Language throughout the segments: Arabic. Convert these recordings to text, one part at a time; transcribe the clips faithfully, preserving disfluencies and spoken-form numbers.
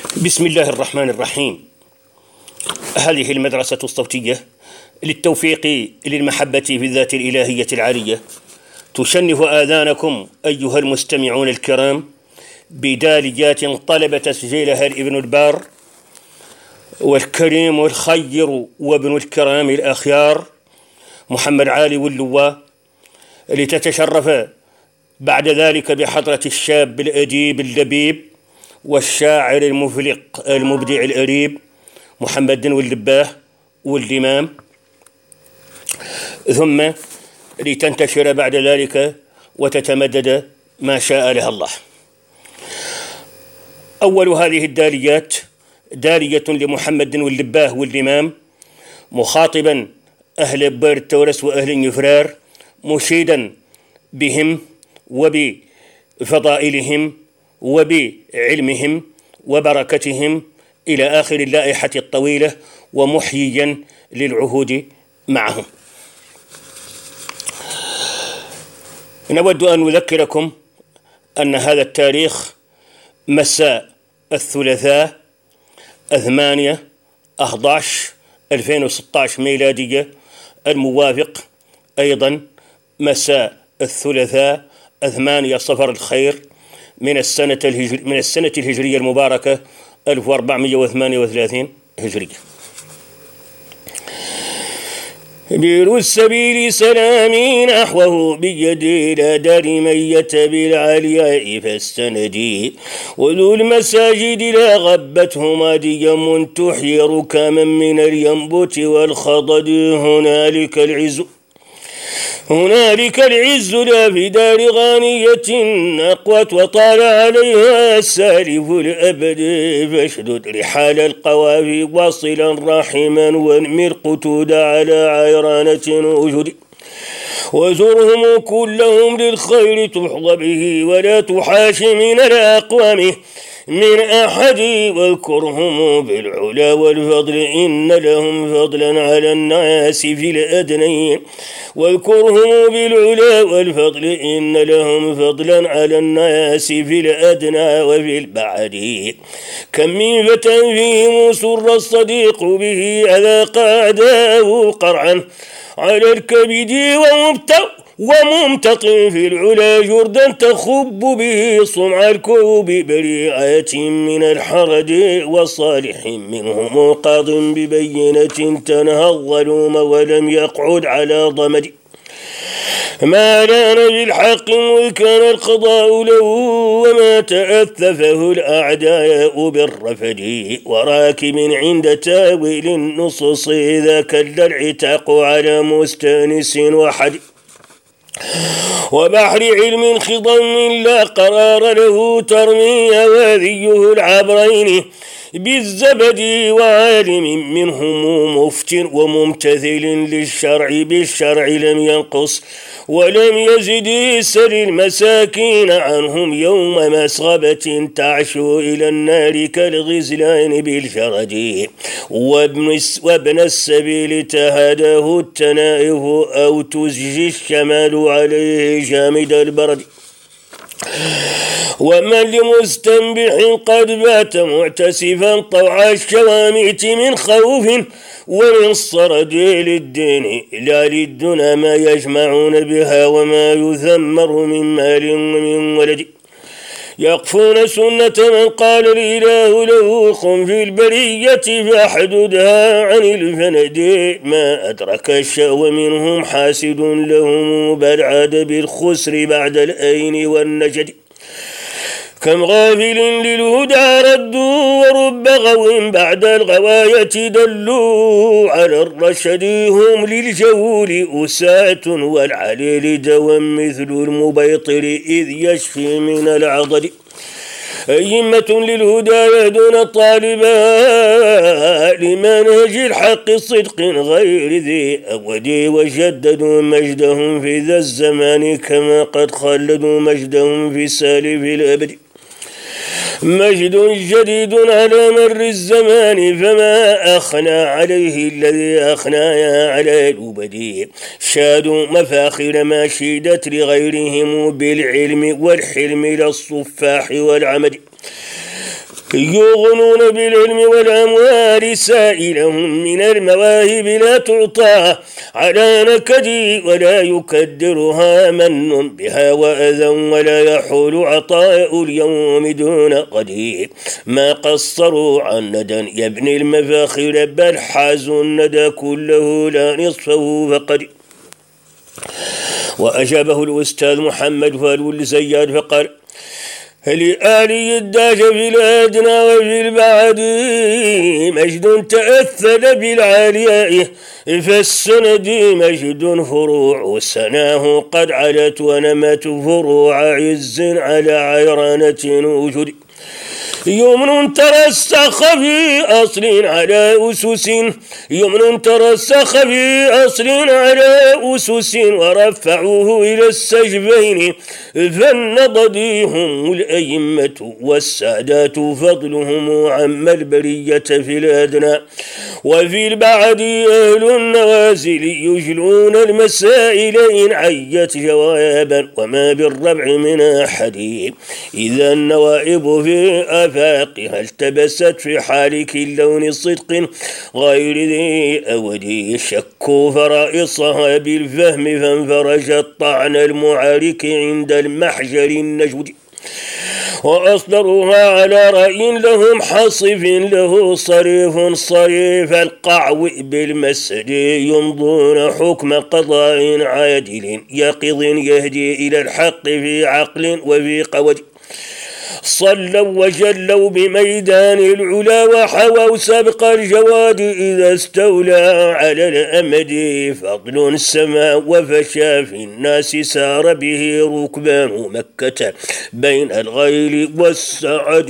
بسم الله الرحمن الرحيم. هذه المدرسة الصوتية للتوفيق للمحبة في الذات الإلهية العالية تشنف آذانكم أيها المستمعون الكرام بداليات طلب تسجيلها الابن البار والكريم والخير وابن الكرام الأخيار محمد علي واللواء، لتتشرف بعد ذلك بحضرة الشاب الأديب اللبيب والشاعر المفلق المبدع الأريب محمد واللباه والإمام، ثم لتنتشر بعد ذلك وتتمدد ما شاء لها الله. أول هذه الداليات دالية لمحمد واللباه والإمام، مخاطبا أهل بير التورس وأهل النفرار، مشيدا بهم وبفضائلهم وبعلمهم وبركتهم إلى آخر اللائحة الطويلة، ومحييا للعهود معهم. نود أن نذكركم أن هذا التاريخ مساء الثلاثاء ثمانية أحد عشر ألفين وستة عشر ميلادية، الموافق أيضا مساء الثلاثاء ثمانية صفر الخير من السنة الهجر من السنة الهجرية المباركة ألف وأربعمائة وثمانية وثلاثين هجرية. بير السبيل سلامي نحوه بيدي لا دارمية بالعلياء فاستندي، وذو المساجد لا غبتهما ديم تحيي ركاما من الينبت والخضد. هنالك العز هنالك العز لا في دار غانية أقوت وطال عليها السالف الأبد، فاشدد رحال القوافي واصلا رحما وانمر قتود على عيرانة وجد، وزرهم كلهم للخير تحظى به ولا تحاش من الأقوام من أحد، واذكرهم بالعلا والفضل إن لهم فضلا على الناس في الأدنين، واذكرهم بالعلا والفضل إن لهم فضلا على الناس في الأدنى وفي البعد. كم من فتى فيهم سر الصديق به أذاق أعداءه قرعا على الكبد، ومبتغ وممتط في العلا جردا تخب به صنع الكوب بريعة من الحرد، وصالح منهم قاض ببينة تنهى الظلوم ولم يقعد على ضمد، ما لان بالحق إذ كان القضاء له وما تأثفه الأعداء بالرفد، وراكب عند تاويل النصوص إذا كل العتاق على مستانس وحد، وبحر علم خضم لا قرار له ترمي أواذيه العبرين بالزبد، وعالم منهم مفتر وممتثل للشرع بالشرع لم ينقص ولم يزد، سل المساكين عنهم يوم مسغبة تعشو إلى النار كالغزلان بالجرد، وابن, وابن السبيل تهداه التنائف أو تزجي الشمال عليه جامد البرد، ومن لمستنبح قد بات معتسفا طوع الشواميت من خوف ومن الصرد للدين لا للدنا ما يجمعون بها وما يثمر من مال ومن ولد، يقفون سنة من قال الإله له قم في البرية فاحددها عن الفند، ما أدرك الشهو منهم حاسد لهم بل عاد بالخسر بعد الأين والنجد، كم غافل للهدى ردوا ورب غو بعد الغواية دلوا على الرشد، هم للجهول أساة والعليل دوام مثل المبيطر إذ يشفي من العضد، أئمة للهدى يهدون الطالبا لمنهج الحق الصدق غير ذي أود، وجددوا مجدهم في ذا الزمان كما قد خلدوا مجدهم في سالف الأبد، مجد جديد على مر الزمان فما أخنى عليه الذي أخنايا على الأبد، شادوا مفاخر ما شيدت لغيرهم بالعلم والحلم للصفاح والعمد، يغنون بالعلم والأموال سائلهم من المواهب لا تعطى على نكد ولا يكدرها من بها وأذى ولا يحول عطاء اليوم دون قدير ما قصروا عن ندى يبني المفاخر بل حازوا الندى كله لا نصفه فقد. وأجابه الأستاذ محمد فالو الزياد فقال لآلي الداج في الأدنى وفي البعد مجد تأثل بالعالياء فالسند مجد فروع سناه قد علت ونمت فروع عز على عيرانة وجد يمن ترسخ في أصل على أسس يمن ترسخ في أصل على أسس ورفعوه إلى السجفين فالنضدي هم الأئمة والسادات فضلهم عم البرية في الأدنى وفي البعد أهل النوازل يجلون المسائل إن عيت جوابا وما بالربع من أحد إذا النوائب في أفاقها التبست في حالك اللون صدق غير ذي أودي شكوا فرائصها بالفهم فانفرج الطعن المعارك عند المحجر النجود وأصدروها على رأي لهم حصف له صريف صريف القعو بالمسد يمضون حكم قضاء عادل يقظ يهدي إلى الحق في عقل وفي قود صلوا وجلوا بميدان العلا وحووا سبق الجواد إذا استولى على الأمد فضل السماء وفشى في الناس سار به ركبان مكة بين الغيل والسعد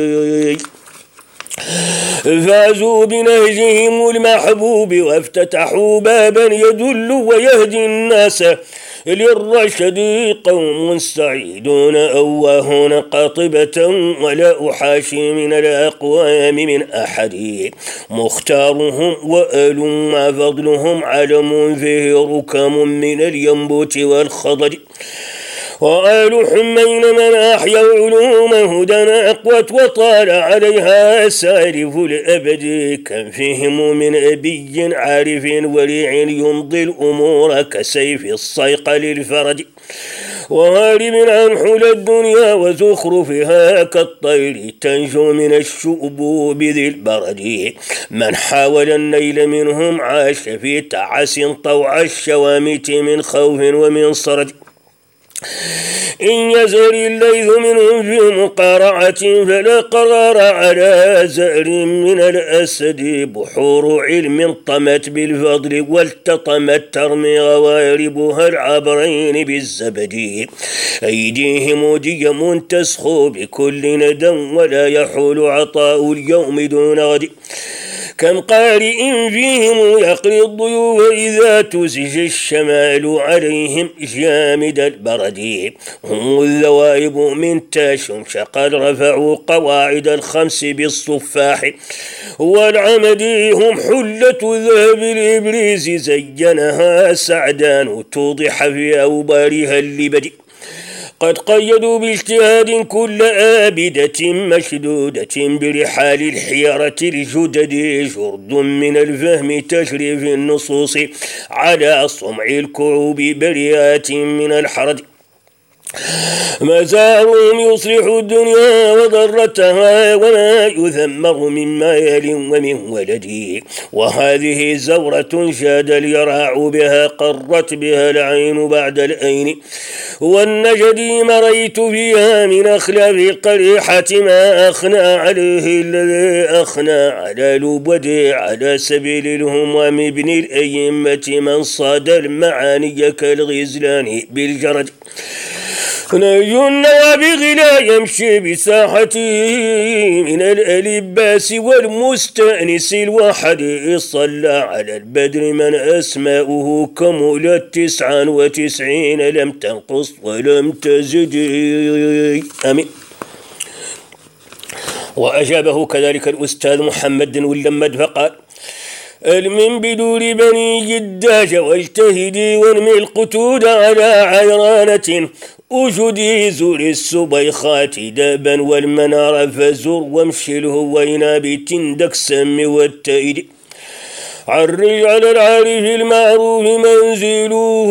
فازوا بنهجهم المحبوب وافتتحوا بابا يدل ويهدي الناس للرشد قوم سعيدون أواهون قاطبة ولا أحاشي من الأقوام من أحد مختارهم وآل مع فضلهم علم فيه ركام من الينبوت والخضر وآل حمين من أحيا علوم هدى أقوت وطال عليها سالف الأبد كم فيهم من أبي عارف وريع يمضي الأمور كسيف الصيق للفرج وهارب عن حلى الدنيا وزخرفها كالطير تنجو من الشؤبوب ذي البرد من حاول النيل منهم عاش في تعس طوع الشوامت من خوف ومن صرج إن يزر الليث منهم في مقارعة فلا قرار على زأر من الأسد بحور علم طمت بالفضل والتطمت ترمي غواربها العبرين بالزبد أيديهم ديم تسخو بكل ندى ولا يحول عطاء اليوم دون غد كم قارئ فيهم يقري الضيوف إذا تزج الشمال عليهم جامد البرد هم الذوائب من تاشم شقد رفعوا قواعد الخمس بالصفاح والعمد هم حلة ذهب الإبريز زينها سعدان توضح في أوبارها اللبد قد قيدوا باجتهاد كل آبدة مشدودة برحال الحيرة الجدد جرد من الفهم تجري في النصوص على صمع الكعوب بريات من الحرج مزارهم يصلح الدنيا وضرتها وما يذمر من مال ومن ولد وهذه زورة شاد اليرع بها قرت بها العين بعد الأين والنجد مريت فيها من أخلاف قريحة ما أخنى عليه الذي أخنى على لبد على سبيل الهمام ابن الأئمة من صاد المعاني كالغزلان بالجرد نجو النوابغ لا يمشي بساحته من الألباس والمستأنس الوحد صلى على البدر من أسماؤه كملت تسعا وتسعين لم تنقص ولم تزد آمين. وأجابه كذلك الأستاذ محمد ولمد فقال المن بدور بني جداج واجتهدي وانمي القتود على عيرانة أجدي زور السبيخات دابا والمنار فزور وامشي الهوينا بتندك سم والتأيد عري على العارف المعروف منزلوه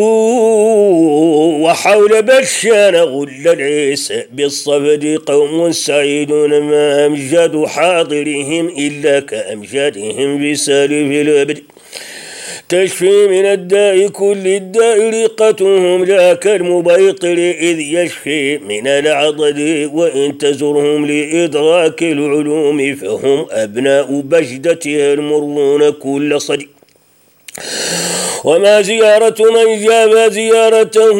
وحول بشان غل العيسى بالصفد قوم سعيدون ما أمجاد حاضرهم إلا كأمجادهم بسالف الأبد تشفي من الداء كل الداء رقتهم لا كالمبيطر إذ يشفي من العضد وإن تزرهم لإدراك العلوم فهم أبناء بجدتها المرون كل صديق وما زيارة من جاب زيارته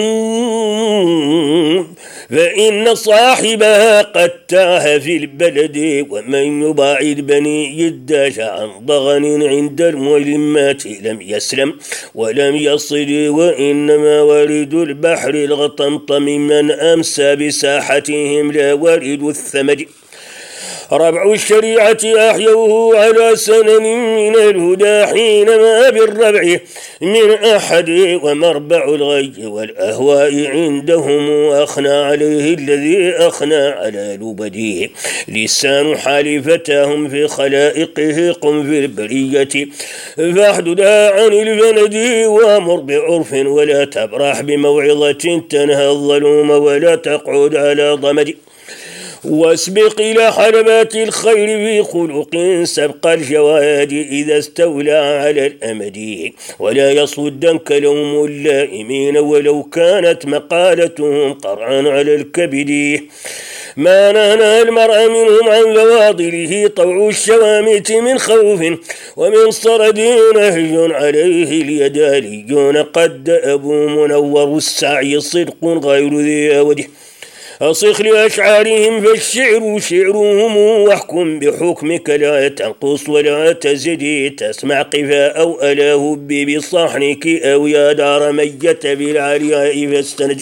فإن صاحبها قد تاه في البلد ومن يباعد بني جداش عن ضغن عند الملمات لم يسلم ولم يصل وإنما ورد البحر الغطمطم من أمسى بساحتهم لا ورد الثمج ربع الشريعة أحيوه على سنن من الهدى حينما بالربع من أحد ومربع الغي والأهواء عندهم أخنى عليه الذي أخنى على لبديه لسان حالفتهم في خلائقه قم في البرية فاحددا عن الفند وامر بعرف ولا تبرح بموعظة تنهى الظلوم ولا تقعد على ضمد واسبق إلى حلبات الخير في خلق سبق الجواد إذا استولى على الأمد ولا يصدنك لوم اللائمين ولو كانت مقالتهم قرعا على الكبد ما نهى المرء منهم عن بواطله طوع الشوامت من خوف ومن صرد نهج عليه اليداليون قد أبو منور السعي صدق غير ذي وجه أصخ لأشعارهم فالشعر شعرهم واحكم بحكمك لا تنقص ولا تزد تسمع قفاء أو ألا هب بصحنك أو يا دار ميت بالعلياء فاستنج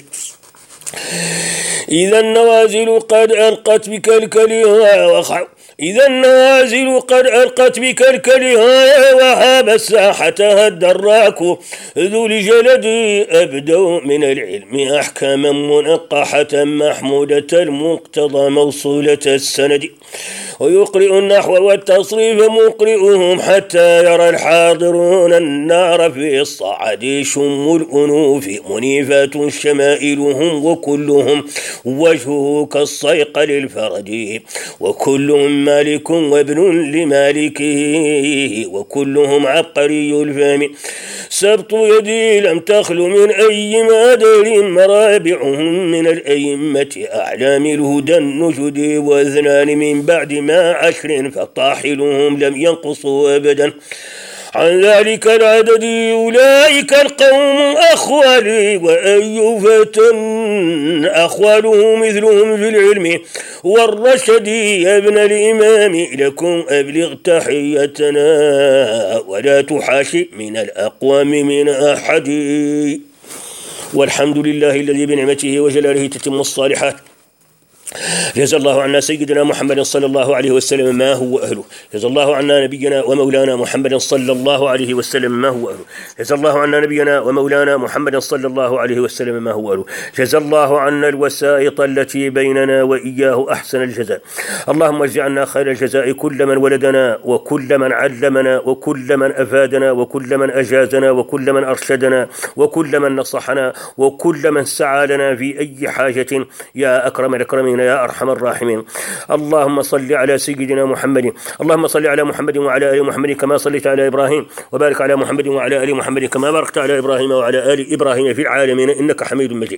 إذا النوازل قد ألقت بك الكلها وخع إذا النوازل قد ألقت بك الكلها وهاب الساحة الدراك ذو الجلد أبدوا من العلم أحكاما منقحة محمودة المقتضى موصولة السند ويقرئ النحو والتصريف مقرئهم حتى يرى الحاضرون النار في الصعد شم الأنوف منيفات شمائلهم وكلهم وجهه كالصيقل الفرد وكلهم مالك وابن لمالكه وكلهم عبقري الفهم سبط يدي لم تخل من أي مادر مرابعهم من الأئمة أعلام الهدى النجد واثنان من بعد ما عشر فطاحلهم لم ينقصوا أبدا عن ذلك العدد أولئك القوم أخوالي وأي فتى أخواله مثلهم في العلم والرشد يا ابن الإمام لكم أبلغ تحيتنا ولا تحاشي من الأقوام من أحد والحمد لله الذي بنعمته وجلاله تتم الصالحات جزا الله عنا سيدنا محمد صلى الله عليه وسلم ما هو أهله جزا الله عنا نبينا ومولانا محمد صلى الله عليه وسلم ما هو أهله جزا الله عنا نبينا ومولانا محمد صلى الله عليه وسلم ما هو أهله جزا الله عنا الوسائط التي بيننا وإياه أحسن الجزاء اللهم اجعلنا خير الجزاء كل من ولدنا وكل من علمنا وكل من أفادنا وكل من أجازنا وكل من أرشدنا وكل من نصحنا وكل من سعى لنا في أي حاجة يا أكرم الأكرمين يا أرحم الراحمين اللهم صل على سيدنا محمد اللهم صل على محمد وعلى آل محمد كما صليت على إبراهيم وبارك على محمد وعلى آل محمد كما باركت على إبراهيم وعلى آل إبراهيم في العالمين إنك حميد مجيد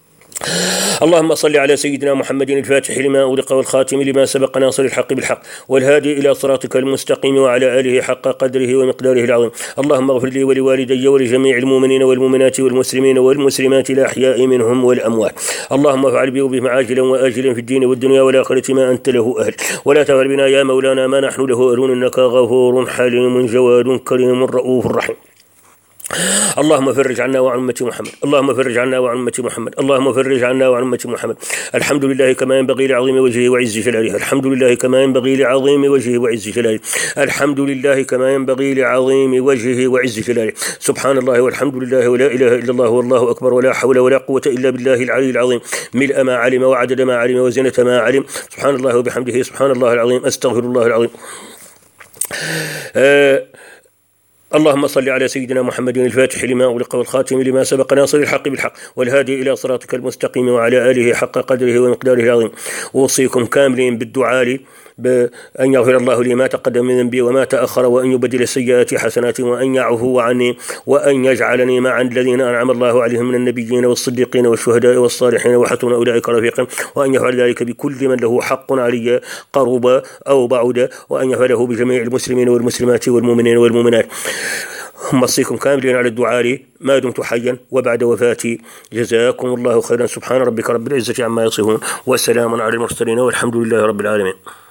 اللهم صل على سيدنا محمد الفاتح لما أغلق والخاتم لما سبق ناصر الحق بالحق والهادي إلى صراطك المستقيم وعلى آله حق قدره ومقداره العظيم اللهم اغفر لي ولوالدي ولجميع المؤمنين والمؤمنات والمسلمين والمسلمات الأحياء منهم والأموات اللهم افعل بي وبهم عاجلا وآجلا في الدين والدنيا والآخرة ما أنت له أهل ولا تفعل بنا يا مولانا ما نحن له أهل إنك غفور حليم جواد كريم رؤوف رحيم اللهم فرج عنا وعن أمة محمد، اللهم فرج عنا وعن أمة محمد، اللهم فرج عنا وعن أمة محمد. الحمد لله كما ينبغي لعظيم وجهه وعز جلاله، الحمد لله كما ينبغي لعظيم وجهه وعز جلاله، الحمد لله كما ينبغي لعظيم وجهه وعز جلاله. سبحان الله والحمد لله ولا إله إلا الله والله أكبر ولا حول ولا قوة إلا بالله العلي العظيم، ملء ما علم وعدد ما علم وزنة ما علم. سبحان الله وبحمده سبحان الله العظيم، أستغفر الله العظيم. آه اللهم صل على سيدنا محمد الفاتح لما أغلق والخاتم لما سبق ناصر الحق بالحق والهادي إلى صراطك المستقيم وعلى آله حق قدره ومقداره العظيم. أوصيكم كاملين بالدعاء بأن يغفر الله لي ما تقدم من ذنبي وما تأخر، وأن يبدل السيئات حسنات، وأن يعفو عني، وأن يجعلني مع الذين أنعم الله عليهم من النبيين والصديقين والشهداء والصالحين وحسن أولئك رفيقا، وأن يفعل ذلك بكل من له حق علي قرب أو بعد، وأن يفعله بجميع المسلمين والمسلمات والمؤمنين والمؤمنات. أوصيكم كاملين على الدعاء ما دمت حيا وبعد وفاتي. جزاكم الله خيرا. سبحان ربك رب العزة عما يصفون، وسلام على المرسلين، والحمد لله رب العالمين.